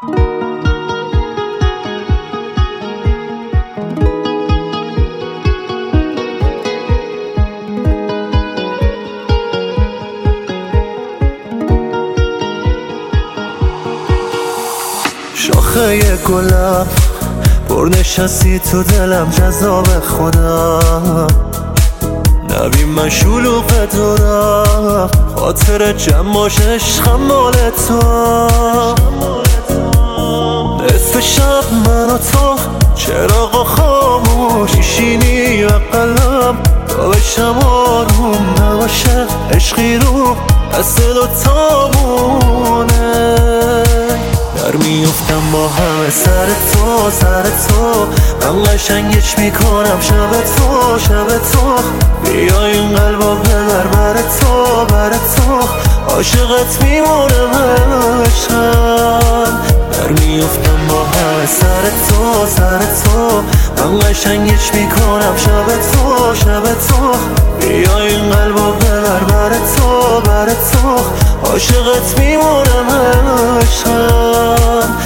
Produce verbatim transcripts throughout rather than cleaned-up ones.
شاخه گلم پر نشستی تو دلم جذاب خودم نبی من شلوغ دارم خاطر جمعاش عشقم مال تو نصف شب من و تو چراغ خاموش میشینی و قلم تا بشم آروم نباشه عشقی رو دست دوتامونه در میفتم با همه سر تو سر تو من قشنگش میکنم شب تو شب تو بیا این قلبا ببر بر تو بر تو عاشقت میمونم همشم در میفتم با همه سر تو سر تو من قشنگش میکنم شب تو شب تو بیا این قلبا ببر بر تو بر تو عاشقت میمونم همشم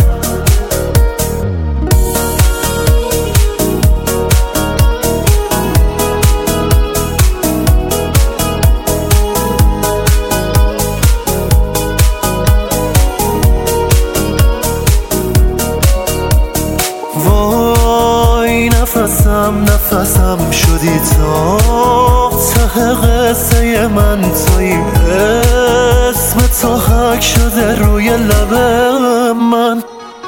وای نفسم نفسم شدی تا ته قصه من تویی اسم تو حک شده روی لب من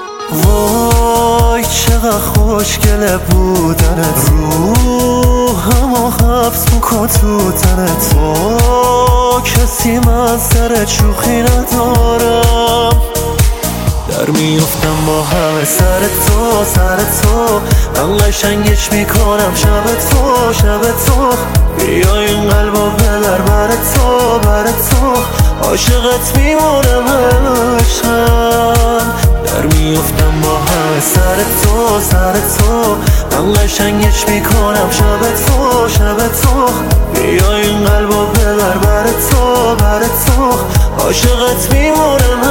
وای چقدر خوشگله بودنت روحمو حبس میکن تو تن تو کسی من سر شوخی ندارم در میفتم با همه سر تو سر تو من قشنگش میکنم شب تو شب تو بیا این قلبا ببر بر تو بر تو عاشقت میمونم همشم در میفتم با همه سر تو سر تو من قشنگش میکنم شب تو شب تو بیا این قلبا ببر بر تو بر تو عاشقت میمونم